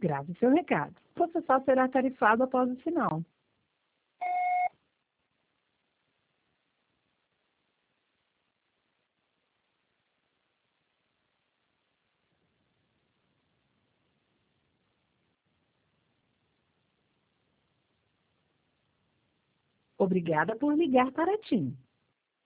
Grave seu recado. Você só será tarifado após o sinal. Obrigada por ligar para a TIM.